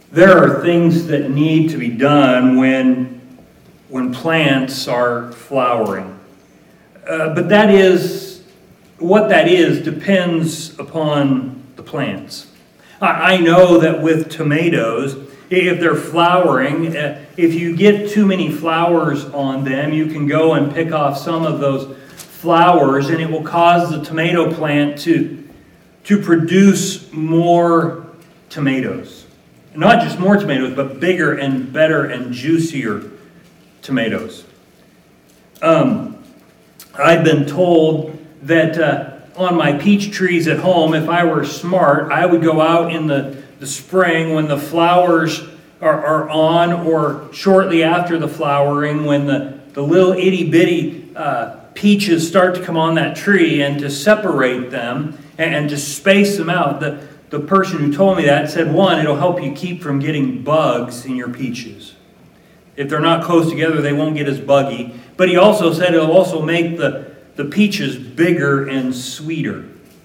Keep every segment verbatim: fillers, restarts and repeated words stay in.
There are things that need to be done when, when plants are flowering. Uh, but that is, what that is depends upon the plants. I, I know that with tomatoes, if they're flowering, uh, if you get too many flowers on them, you can go and pick off some of those flowers and it will cause the tomato plant to, to produce more tomatoes. Not just more tomatoes, but bigger and better and juicier tomatoes. Um, I've been told that uh, on my peach trees at home, if I were smart, I would go out in the, the spring when the flowers are, are on, or shortly after the flowering, when the, the little itty-bitty uh, peaches start to come on that tree, and to separate them and, and to space them out. The, The person who told me that said, one, it'll help you keep from getting bugs in your peaches. If they're not close together, they won't get as buggy. But he also said it'll also make the, the peaches bigger and sweeter.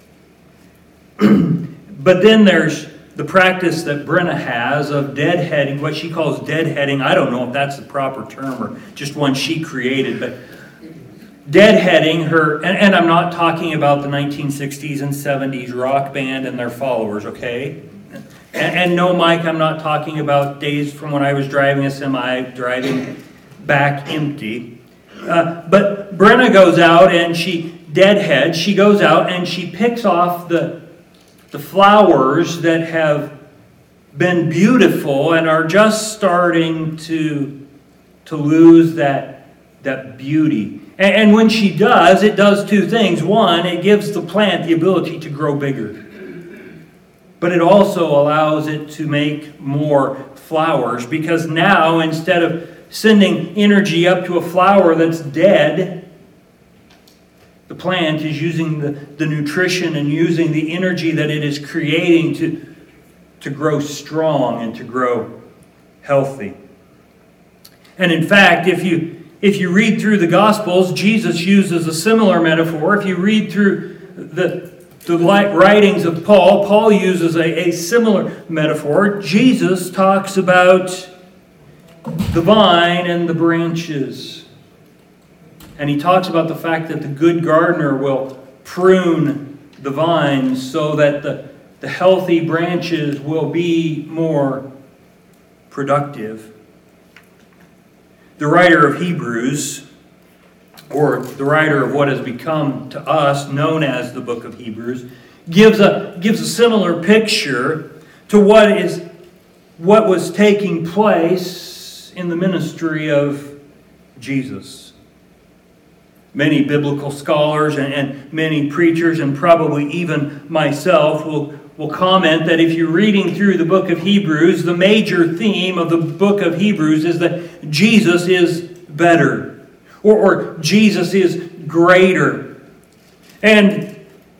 But then there's the practice that Brenna has of deadheading, what she calls deadheading. I don't know if that's the proper term or just one she created, but deadheading her, and, and I'm not talking about the nineteen sixties and seventies rock band and their followers, okay? And, and no, Mike, I'm not talking about days from when I was driving a semi, driving back empty. Uh, but Brenna goes out and she deadheads. She goes out and she picks off the, the flowers that have been beautiful and are just starting to, to lose that, that beauty. And when she does, it does two things. One, it gives the plant the ability to grow bigger. But it also allows it to make more flowers, because now, instead of sending energy up to a flower that's dead, the plant is using the, the nutrition and using the energy that it is creating to, to grow strong and to grow healthy. And in fact, if you If you read through the Gospels, Jesus uses a similar metaphor. If you read through the, the writings of Paul, Paul uses a, a similar metaphor. Jesus talks about the vine and the branches. And he talks about the fact that the good gardener will prune the vines so that the, the healthy branches will be more productive. The writer of Hebrews, or the writer of what has become to us known as the book of Hebrews, gives a, gives a similar picture to what is what was taking place in the ministry of Jesus. Many biblical scholars and, and many preachers, and probably even myself, will will comment that if you're reading through the book of Hebrews, the major theme of the book of Hebrews is that Jesus is better, or, or Jesus is greater. And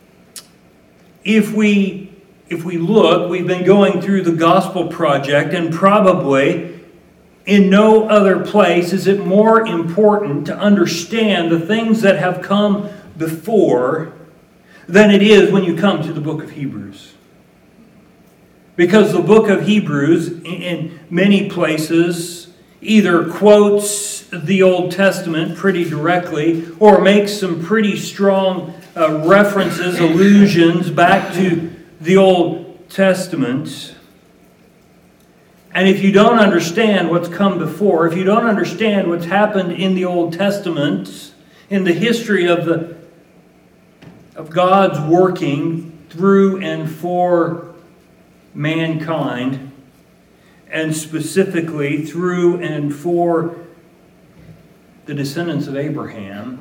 if we, if we look, we've been going through the Gospel Project, and probably in no other place is it more important to understand the things that have come before than it is when you come to the book of Hebrews. Because the book of Hebrews, in many places, either quotes the Old Testament pretty directly or makes some pretty strong uh, references, allusions back to the Old Testament. And if you don't understand what's come before, if you don't understand what's happened in the Old Testament, in the history of the of God's working through and for mankind, and specifically through and for the descendants of Abraham,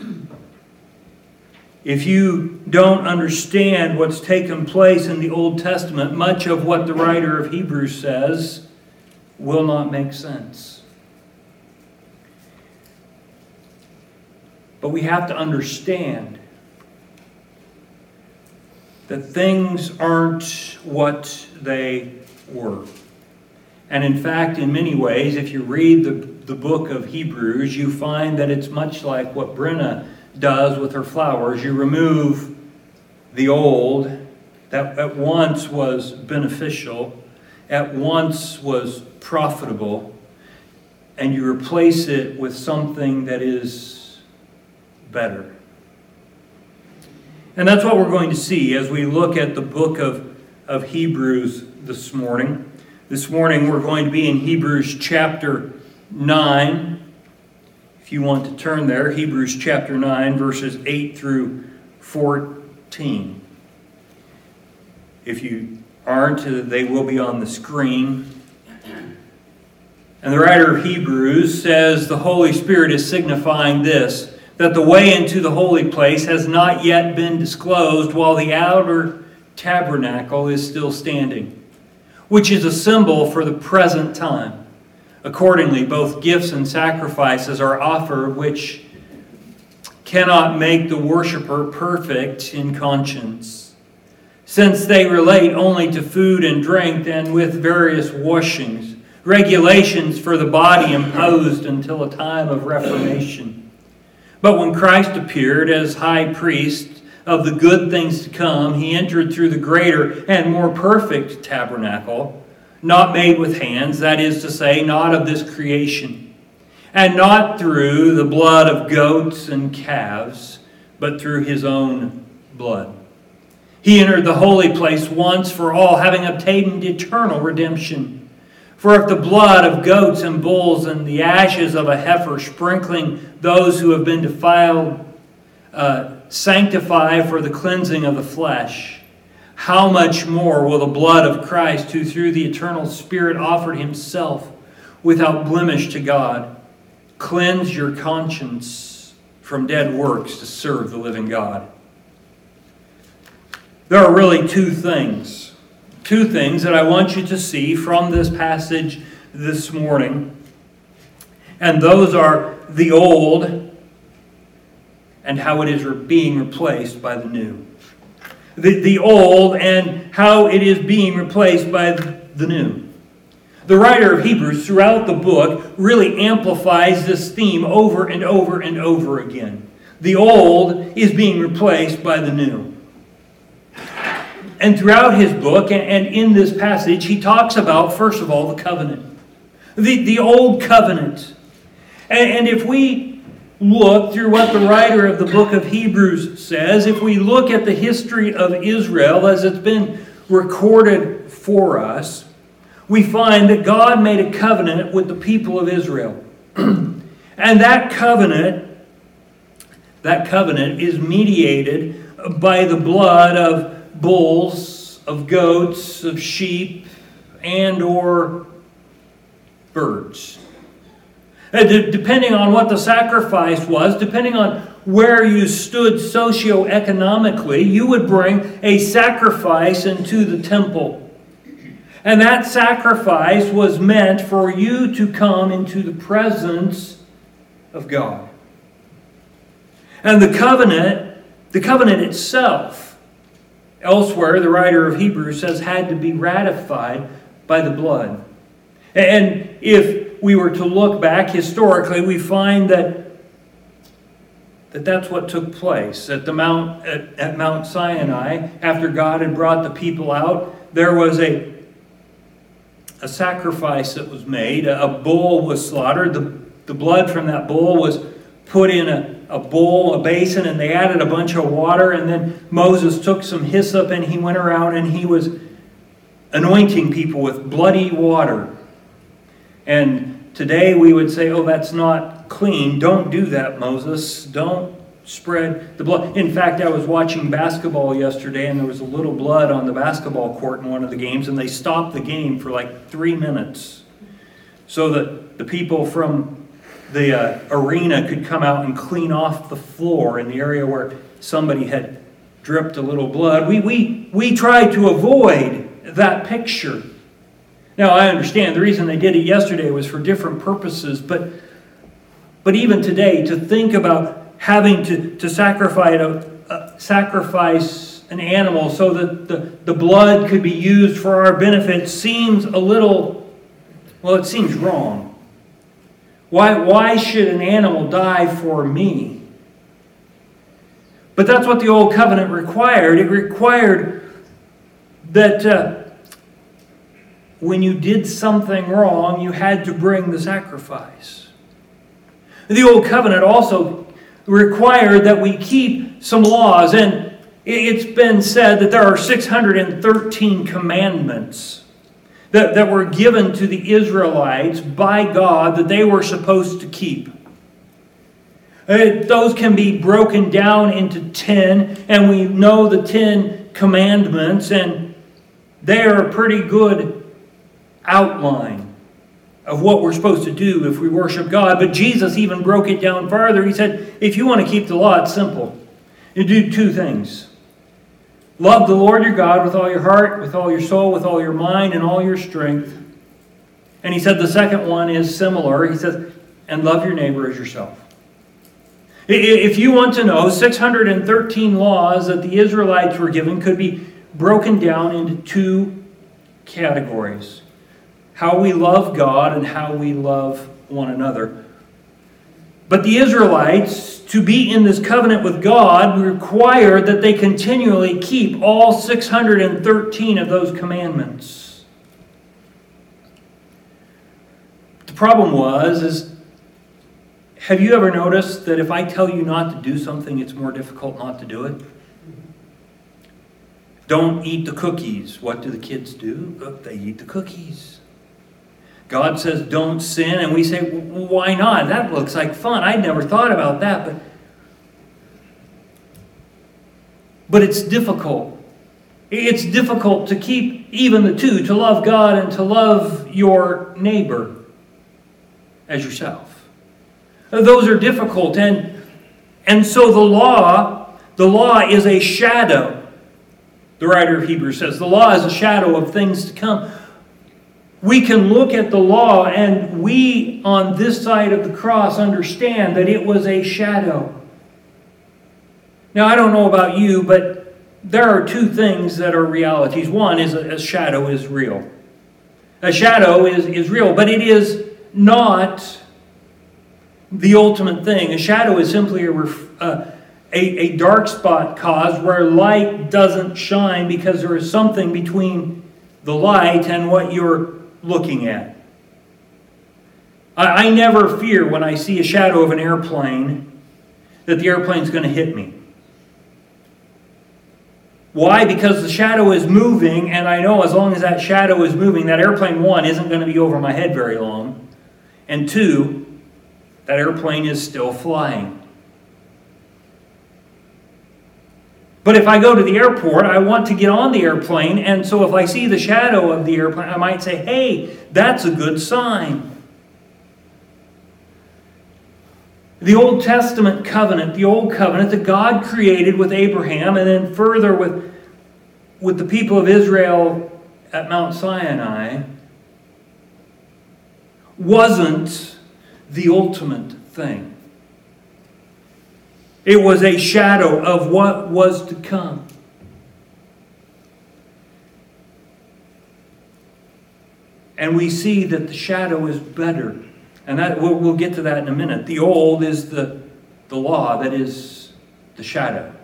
if you don't understand what's taken place in the Old Testament, much of what the writer of Hebrews says will not make sense. But we have to understand that things aren't what they were. And in fact, in many ways, if you read the, the book of Hebrews, you find that it's much like what Brenna does with her flowers. You remove the old that at once was beneficial, at once was profitable, and you replace it with something that is better. And that's what we're going to see as we look at the book of, of Hebrews this morning. This morning we're going to be in Hebrews chapter nine. If you want to turn there, Hebrews chapter nine, verses eight through fourteen. If you aren't, they will be on the screen. And the writer of Hebrews says the Holy Spirit is signifying this, that the way into the holy place has not yet been disclosed while the outer tabernacle is still standing, which is a symbol for the present time. Accordingly, both gifts and sacrifices are offered, which cannot make the worshiper perfect in conscience, since they relate only to food and drink, and with various washings, regulations for the body imposed until a time of reformation. But when Christ appeared as high priest of the good things to come, he entered through the greater and more perfect tabernacle, not made with hands, that is to say, not of this creation, and not through the blood of goats and calves, but through his own blood. He entered the holy place once for all, having obtained eternal redemption. For if the blood of goats and bulls and the ashes of a heifer sprinkling those who have been defiled uh, sanctify for the cleansing of the flesh, how much more will the blood of Christ, who through the eternal Spirit offered himself without blemish to God, cleanse your conscience from dead works to serve the living God? There are really two things. Two things that I want you to see from this passage this morning. And those are the old and how it is being replaced by the new. The, the old and how it is being replaced by the new. The writer of Hebrews throughout the book really amplifies this theme over and over and over again. The old is being replaced by the new. And throughout his book and in this passage, he talks about, first of all, the covenant. The, the old covenant. And, and if we look through what the writer of the book of Hebrews says, if we look at the history of Israel as it's been recorded for us, we find that God made a covenant with the people of Israel. And that covenant, that covenant is mediated by the blood of bulls, of goats, of sheep, and or birds. And depending on what the sacrifice was, depending on where you stood socioeconomically, you would bring a sacrifice into the temple. And that sacrifice was meant for you to come into the presence of God. And the covenant, the covenant itself, elsewhere, the writer of Hebrews says, had to be ratified by the blood. And if we were to look back historically, we find that, that that's what took place. At, the Mount, at, at Mount Sinai, after God had brought the people out, there was a, a sacrifice that was made. A bull was slaughtered. The, the blood from that bull was put in a a bowl, a basin, and they added a bunch of water, and then Moses took some hyssop and he went around and he was anointing people with bloody water. And today we would say, oh, that's not clean. Don't do that, Moses. Don't spread the blood. In fact, I was watching basketball yesterday and there was a little blood on the basketball court in one of the games, and they stopped the game for like three minutes so that the people from the uh, arena could come out and clean off the floor in the area where somebody had dripped a little blood. We, we, we tried to avoid that picture. Now, I understand the reason they did it yesterday was for different purposes, but, but even today, to think about having to, to sacrifice, a, uh, sacrifice an animal so that the, the blood could be used for our benefit seems a little, well, it seems wrong. Why, why should an animal die for me? But that's what the Old Covenant required. It required that, uh, when you did something wrong, you had to bring the sacrifice. The Old Covenant also required that we keep some laws, and it's been said that there are six hundred thirteen commandments that, that were given to the Israelites by God that they were supposed to keep. Those can be broken down into ten, and we know the Ten Commandments, and they are a pretty good outline of what we're supposed to do if we worship God. But Jesus even broke it down further. He said, if you want to keep the law, it's simple. You do two things. Love the Lord your God with all your heart, with all your soul, with all your mind, and all your strength. And he said the second one is similar. He says, and love your neighbor as yourself. If you want to know, six hundred thirteen laws that the Israelites were given could be broken down into two categories. How we love God and how we love one another. But the Israelites, to be in this covenant with God, required that they continually keep all six hundred thirteen of those commandments. The problem was, is have you ever noticed that if I tell you not to do something, it's more difficult not to do it? Don't eat the cookies. What do the kids do? Look, they eat the cookies. God says don't sin, and we say, well, why not? That looks like fun. I'd never thought about that, but but it's difficult. It's difficult to keep even the two, to love God and to love your neighbor as yourself. Those are difficult, and and so the law, the law is a shadow. The writer of Hebrews says the law is a shadow of things to come. We can look at the law, and we on this side of the cross understand that it was a shadow. Now, I don't know about you, but there are two things that are realities. One is a, a shadow is real. A shadow is, is real, but it is not the ultimate thing. A shadow is simply a, ref, uh, a, a dark spot caused where light doesn't shine because there is something between the light and what you're looking at. I, I never fear when I see a shadow of an airplane that the airplane's going to hit me. Why? Because the shadow is moving, and I know as long as that shadow is moving, that airplane, one, isn't going to be over my head very long, and two, that airplane is still flying. But if I go to the airport, I want to get on the airplane, and so if I see the shadow of the airplane, I might say, hey, that's a good sign. The Old Testament covenant, the Old Covenant that God created with Abraham, and then further with, with the people of Israel at Mount Sinai, wasn't the ultimate thing. It was a shadow of what was to come. And we see that the shadow is better. And that, we'll, we'll get to that in a minute. The old is the, the law, that is the shadow.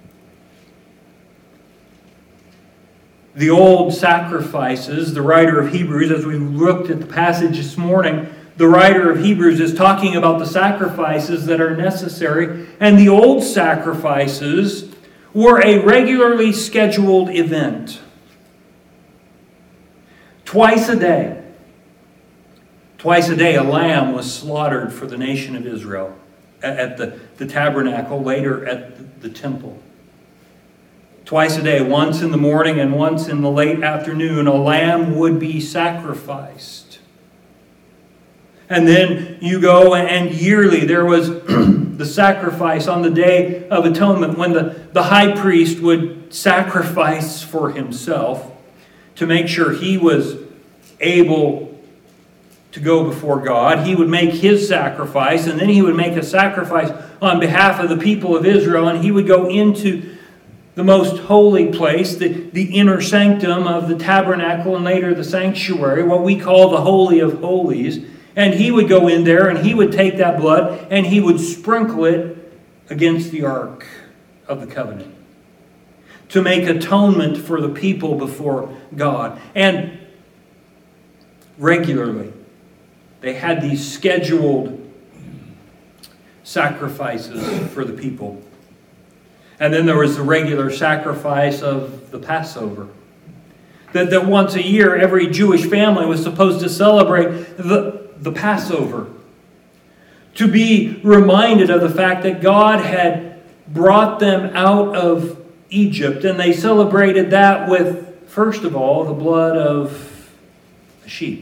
The old sacrifices, the writer of Hebrews, as we looked at the passage this morning, the writer of Hebrews is talking about the sacrifices that are necessary. And the old sacrifices were a regularly scheduled event. Twice a day. Twice a day a lamb was slaughtered for the nation of Israel at the, the tabernacle, later at the, the temple. Twice a day, once in the morning and once in the late afternoon, a lamb would be sacrificed. And then you go, and yearly there was the sacrifice on the Day of Atonement when the, the high priest would sacrifice for himself to make sure he was able to go before God. He would make his sacrifice, and then he would make a sacrifice on behalf of the people of Israel, and he would go into the most holy place, the, the inner sanctum of the tabernacle, and later the sanctuary, what we call the Holy of Holies. And he would go in there and he would take that blood and he would sprinkle it against the Ark of the Covenant to make atonement for the people before God. And regularly. They had these scheduled sacrifices for the people. And then there was the regular sacrifice of the Passover. That, that once a year, every Jewish family was supposed to celebrate the, the Passover. To be reminded of the fact that God had brought them out of Egypt. And they celebrated that with, first of all, the blood of a sheep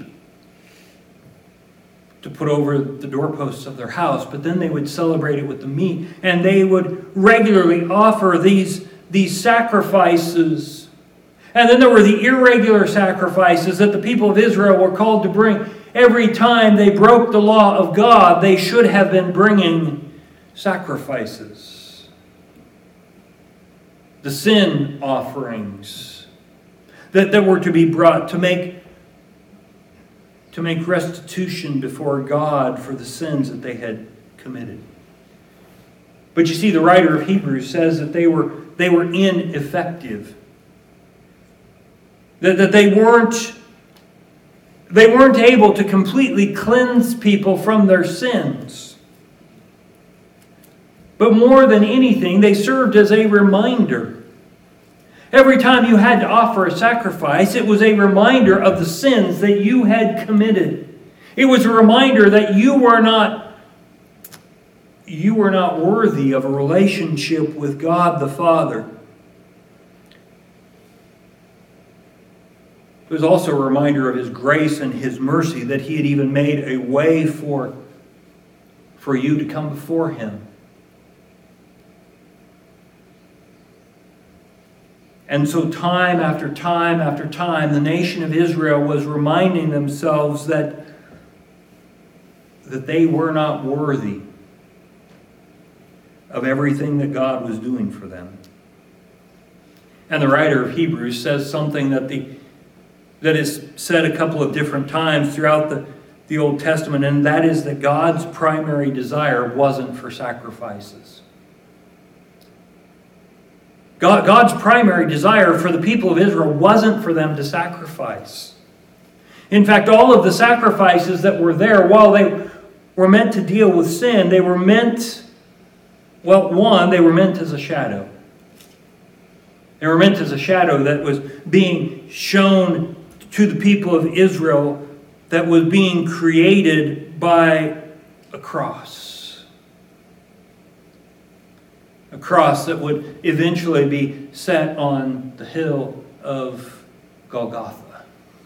to put over the doorposts of their house. But then they would celebrate it with the meat. And they would regularly offer these, these sacrifices. And then there were the irregular sacrifices that the people of Israel were called to bring. Every time they broke the law of God, they should have been bringing sacrifices. The sin offerings that, that were to be brought to make, to make restitution before God for the sins that they had committed. But you see, the writer of Hebrews says that they were, they were ineffective. That, that they weren't they weren't able to completely cleanse people from their sins. But more than anything, they served as a reminder. Every time you had to offer a sacrifice, it was a reminder of the sins that you had committed. It was a reminder that you were not you were not worthy of a relationship with God the Father. It was also a reminder of His grace and His mercy that He had even made a way for, for you to come before Him. And so time after time after time, the nation of Israel was reminding themselves that, that they were not worthy of everything that God was doing for them. And the writer of Hebrews says something that the that is said a couple of different times throughout the, the Old Testament, and that is that God's primary desire wasn't for sacrifices. God, God's primary desire for the people of Israel wasn't for them to sacrifice. In fact, all of the sacrifices that were there, while they were meant to deal with sin, they were meant, well, one, they were meant as a shadow. They were meant as a shadow that was being shown to the people of Israel that was being created by a cross. A cross that would eventually be set on the hill of Golgotha.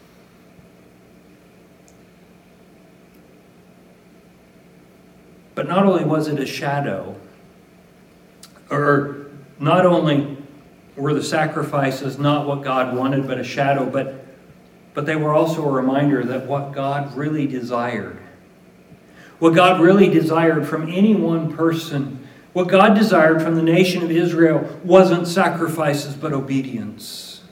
But not only was it a shadow, or not only were the sacrifices not what God wanted, but a shadow, but But they were also a reminder that what God really desired, what God really desired from any one person, what God desired from the nation of Israel wasn't sacrifices but obedience.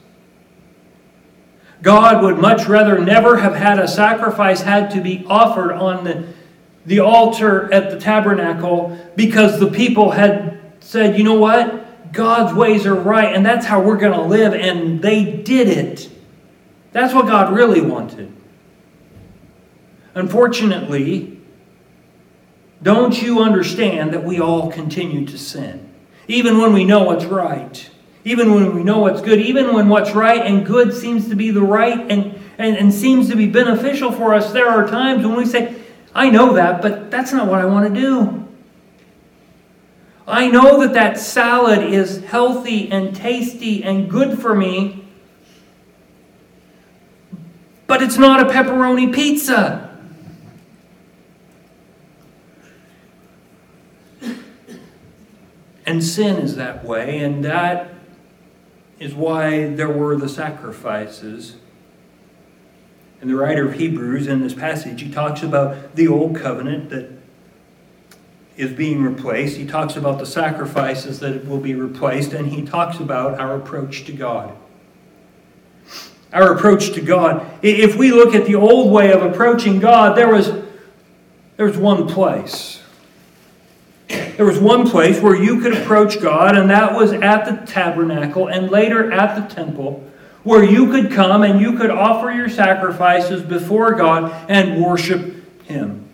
God would much rather never have had a sacrifice had to be offered on the, the altar at the tabernacle because the people had said, you know what? God's ways are right and that's how we're going to live, and they did it. That's what God really wanted. Unfortunately, don't you understand that we all continue to sin? Even when we know what's right. Even when we know what's good. Even when what's right and good seems to be the right and, and, and seems to be beneficial for us. There are times when we say, I know that, but that's not what I want to do. I know that that salad is healthy and tasty and good for me, but it's not a pepperoni pizza. And sin is that way, and that is why there were the sacrifices. And the writer of Hebrews in this passage, he talks about the old covenant that is being replaced. He talks about the sacrifices that will be replaced, and he talks about our approach to God. Our approach to God. If we look at the old way of approaching God, there was, there was one place. There was one place where you could approach God, and that was at the tabernacle and later at the temple, where you could come and you could offer your sacrifices before God and worship Him.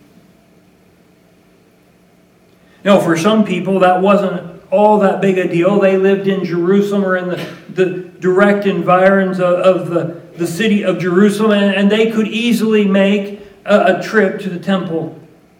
Now, for some people, that wasn't all that big a deal. They lived in Jerusalem or in the, the direct environs of, of the, the city of Jerusalem, and, and they could easily make a, a trip to the temple.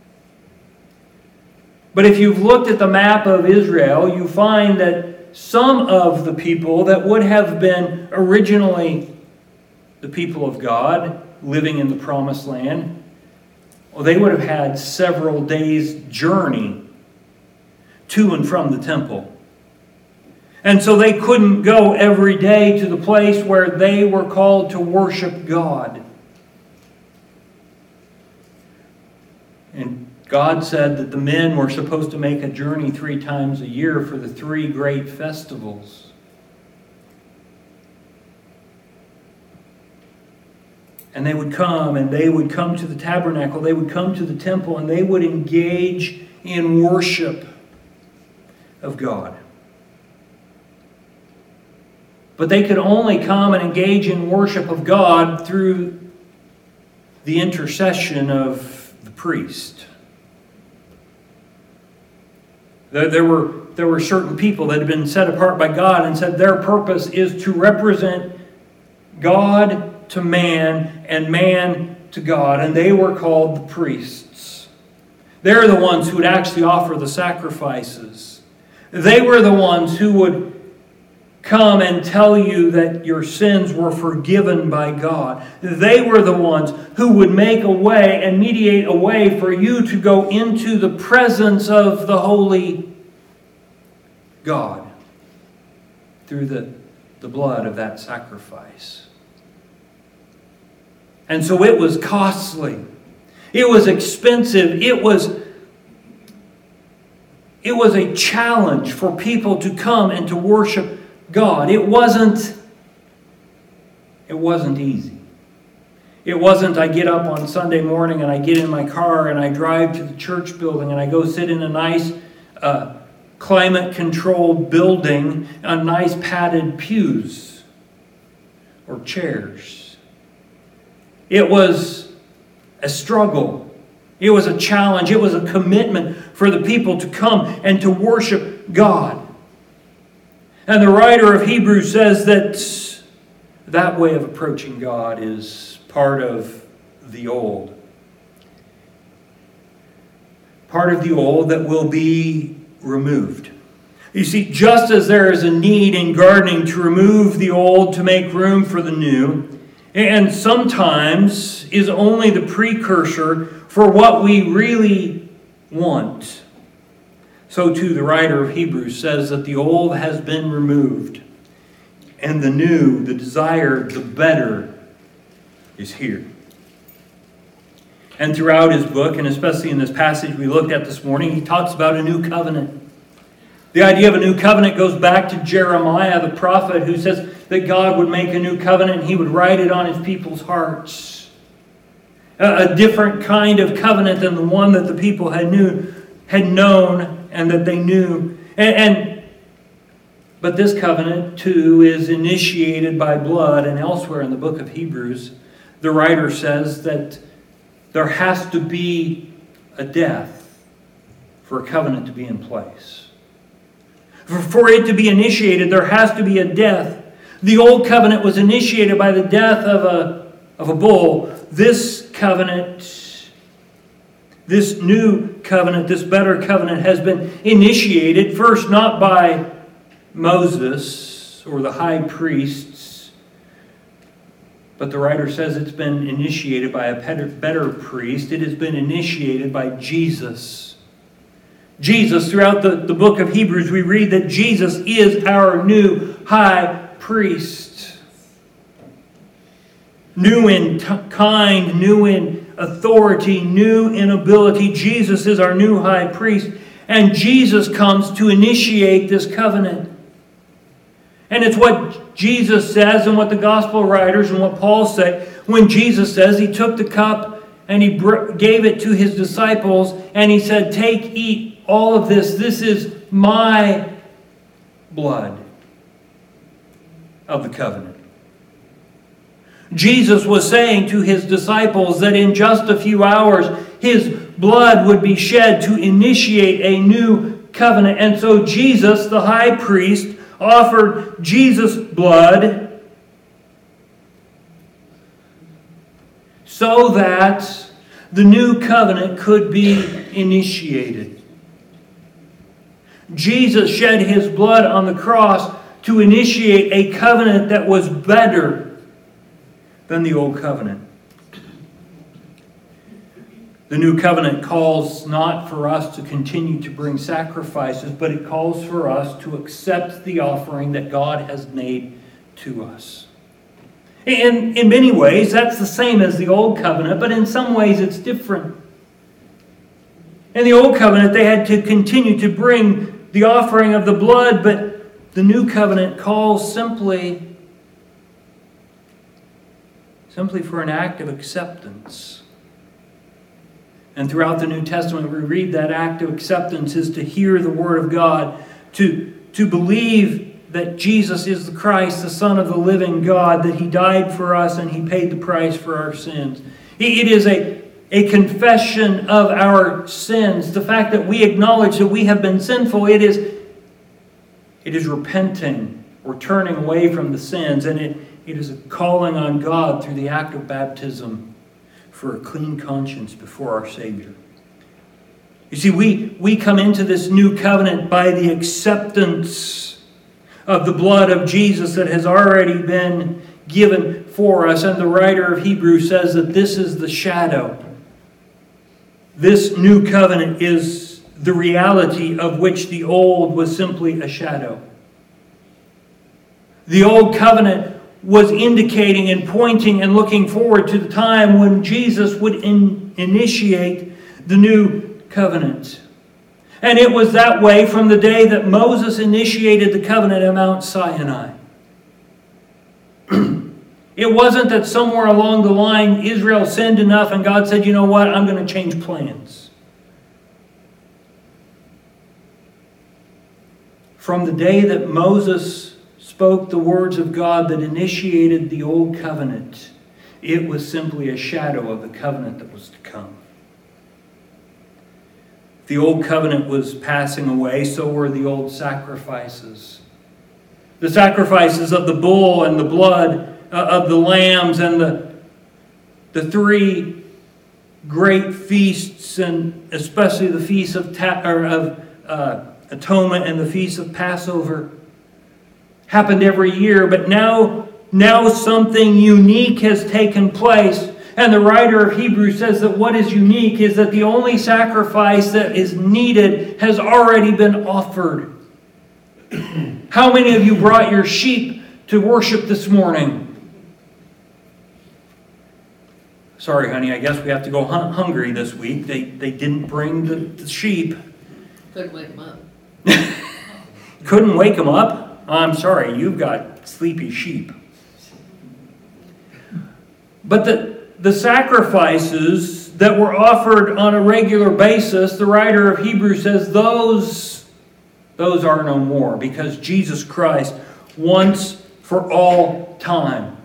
But if you've looked at the map of Israel, you find that some of the people that would have been originally the people of God living in the Promised Land, well, they would have had several days' journey to and from the temple. And so they couldn't go every day to the place where they were called to worship God. And God said that the men were supposed to make a journey three times a year for the three great festivals. And they would come, and they would come to the tabernacle, they would come to the temple, and they would engage in worship of God. But they could only come and engage in worship of God through the intercession of the priest. There, there were, there were certain people that had been set apart by God and said their purpose is to represent God to man and man to God. And they were called the priests. They're the ones who would actually offer the sacrifices. They were the ones who would come and tell you that your sins were forgiven by God. They were the ones who would make a way and mediate a way for you to go into the presence of the holy God through the, the blood of that sacrifice. And so it was costly. It was expensive. It was It was a challenge for people to come and to worship God. It wasn't, it wasn't easy. It wasn't I get up on Sunday morning and I get in my car and I drive to the church building and I go sit in a nice uh, climate-controlled building on nice padded pews or chairs. It was a struggle. It was a challenge. It was a commitment for the people to come and to worship God. And the writer of Hebrews says that that way of approaching God is part of the old. Part of the old that will be removed. You see, just as there is a need in gardening to remove the old to make room for the new, and sometimes is only the precursor for what we really want, so too the writer of Hebrews says that the old has been removed, and the new, the desired, the better, is here. And throughout his book, and especially in this passage we looked at this morning, he talks about a new covenant. The idea of a new covenant goes back to Jeremiah, the prophet, who says that God would make a new covenant and He would write it on His people's hearts. A, a different kind of covenant than the one that the people had knew, had known and that they knew. And, and but this covenant, too, is initiated by blood. And elsewhere in the book of Hebrews, the writer says that there has to be a death for a covenant to be in place. For it to be initiated, there has to be a death. The old covenant was initiated by the death of a, of a bull. This covenant, this new covenant, this better covenant has been initiated first not by Moses or the high priests, but the writer says it's been initiated by a better, better priest. It has been initiated by Jesus. Jesus, throughout the, the book of Hebrews, we read that Jesus is our new high priest. New in t- kind, new in authority, new in ability. Jesus is our new high priest. And Jesus comes to initiate this covenant. And it's what Jesus says and what the gospel writers and what Paul say. When Jesus says He took the cup and He br- gave it to His disciples and He said, "Take, eat all of this. This is my blood of the covenant." Jesus was saying to his disciples that in just a few hours his blood would be shed to initiate a new covenant. And so Jesus, the high priest, offered Jesus' blood so that the new covenant could be initiated. Jesus shed his blood on the cross to initiate a covenant that was better than the old covenant. The new covenant calls not for us to continue to bring sacrifices, but it calls for us to accept the offering that God has made to us. And in many ways, that's the same as the old covenant, but in some ways it's different. In the old covenant, they had to continue to bring the offering of the blood, but the new covenant calls simply, simply for an act of acceptance. And throughout the New Testament, we read that act of acceptance is to hear the Word of God, to, to believe that Jesus is the Christ, the Son of the living God, that He died for us and He paid the price for our sins. It is a, a confession of our sins. The fact that we acknowledge that we have been sinful, it is, it is repenting or turning away from the sins. And it, it is a calling on God through the act of baptism for a clean conscience before our Savior. You see, we, we come into this new covenant by the acceptance of the blood of Jesus that has already been given for us. And the writer of Hebrews says that this is the shadow. This new covenant is the reality of which the old was simply a shadow. The old covenant was indicating and pointing and looking forward to the time when Jesus would in, initiate the new covenant. And it was that way from the day that Moses initiated the covenant at Mount Sinai. It wasn't that somewhere along the line Israel sinned enough and God said, you know what, I'm going to change plans. From the day that Moses spoke the words of God that initiated the old covenant, it was simply a shadow of the covenant that was to come. The old covenant was passing away, so were the old sacrifices. The sacrifices of the bull and the blood of the lambs and the, the three great feasts, and especially the Feast of, ta- or of uh, Atonement and the Feast of Passover, happened every year, but now, now something unique has taken place. And the writer of Hebrews says that what is unique is that the only sacrifice that is needed has already been offered. How many of you brought your sheep to worship this morning? Sorry, honey, I guess we have to go hun- hungry this week. They, they didn't bring the, the sheep. Couldn't wake them up. Couldn't wake them up? I'm sorry, you've got sleepy sheep. But the, the sacrifices that were offered on a regular basis, the writer of Hebrews says those, those are no more, because Jesus Christ, once for all time.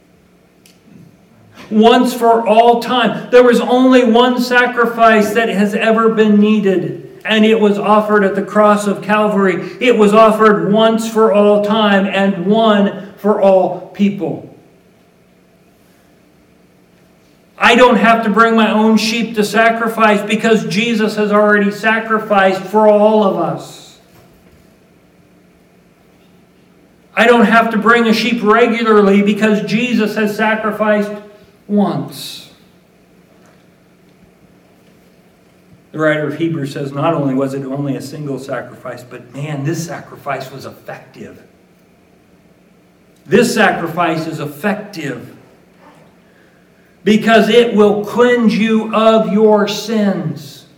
Once for all time. There was only one sacrifice that has ever been needed. And it was offered at the cross of Calvary. It was offered once for all time and one for all people. I don't have to bring my own sheep to sacrifice because Jesus has already sacrificed for all of us. I don't have to bring a sheep regularly because Jesus has sacrificed once. The writer of Hebrews says not only was it only a single sacrifice, but man, this sacrifice was effective. This sacrifice is effective because it will cleanse you of your sins.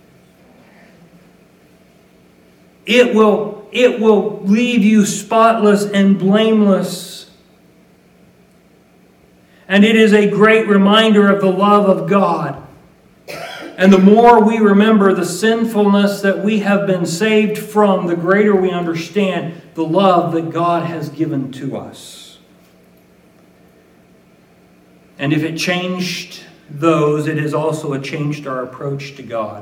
It will, it will leave you spotless and blameless. And it is a great reminder of the love of God. And the more we remember the sinfulness that we have been saved from, the greater we understand the love that God has given to us. And if it changed those, it has also changed our approach to God.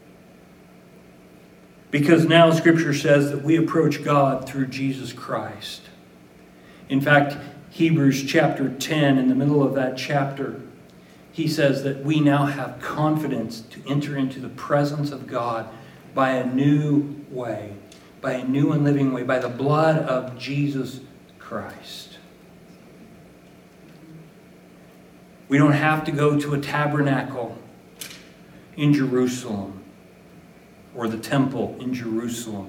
Because now Scripture says that we approach God through Jesus Christ. In fact, Hebrews chapter ten, in the middle of that chapter, he says that we now have confidence to enter into the presence of God by a new way, by a new and living way, by the blood of Jesus Christ. We don't have to go to a tabernacle in Jerusalem or the temple in Jerusalem.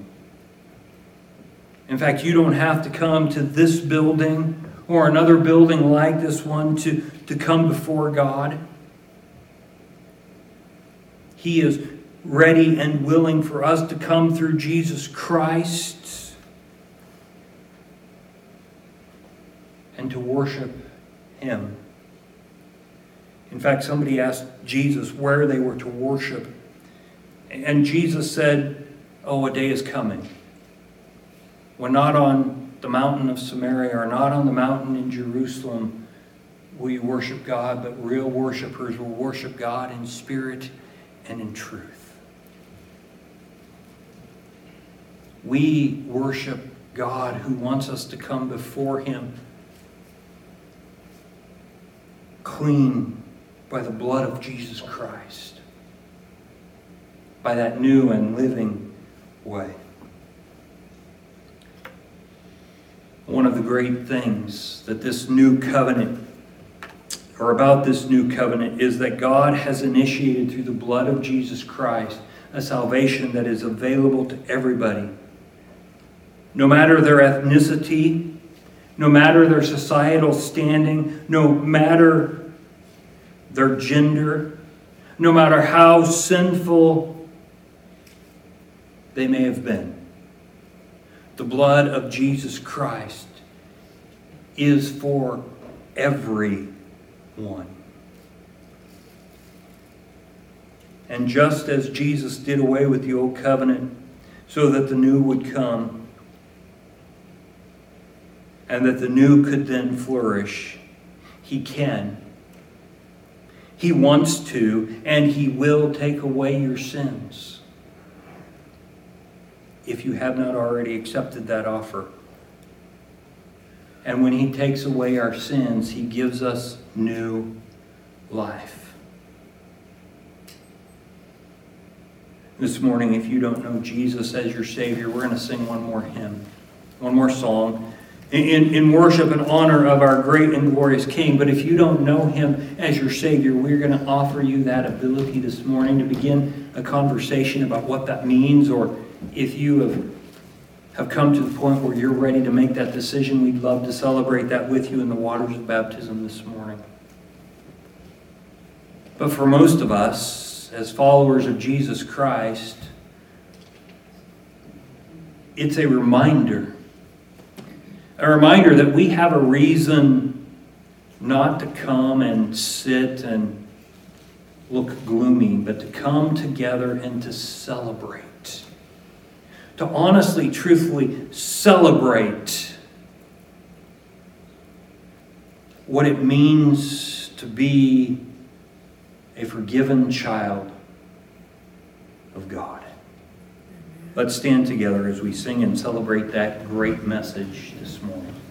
In fact, you don't have to come to this building or another building like this one to, to come before God. He is ready and willing for us to come through Jesus Christ and to worship Him. In fact, somebody asked Jesus where they were to worship. And Jesus said, oh, a day is coming when not on the mountain of Samaria or not on the mountain in Jerusalem will you worship God, but real worshipers will worship God in spirit and in truth. We worship God who wants us to come before Him clean by the blood of Jesus Christ, by that new and living way. One of the great things that this new covenant, or about this new covenant, is that God has initiated through the blood of Jesus Christ a salvation that is available to everybody. No matter their ethnicity, no matter their societal standing, no matter their gender, no matter how sinful they may have been. The blood of Jesus Christ is for everyone. And just as Jesus did away with the old covenant so that the new would come, and that the new could then flourish, He can. He wants to, and He will take away your sins if you have not already accepted that offer. And when He takes away our sins, He gives us new life. This morning, if you don't know Jesus as your Savior, we're going to sing one more hymn, one more song, in, in worship and honor of our great and glorious King. But if you don't know Him as your Savior, we're going to offer you that ability this morning to begin a conversation about what that means, or if you have, have come to the point where you're ready to make that decision, we'd love to celebrate that with you in the waters of baptism this morning. But for most of us, as followers of Jesus Christ, it's a reminder. A reminder that we have a reason not to come and sit and look gloomy, but to come together and to celebrate. To honestly, truthfully celebrate what it means to be a forgiven child of God. Let's stand together as we sing and celebrate that great message this morning.